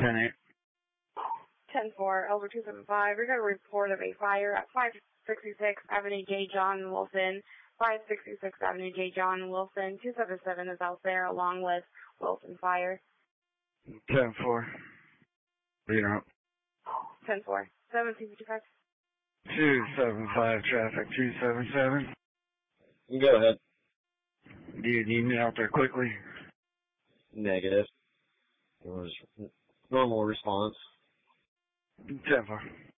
10-4, over 275. We got a report of a fire at 566 Avenue J. John Wilson. 566 Avenue J. John Wilson. 277 is out there along with Wilson Fire. 10-4. Read up. 10-4. 1755. 275 traffic 277. Go ahead. Do you need me out there quickly? Negative. It was normal response. 10-4.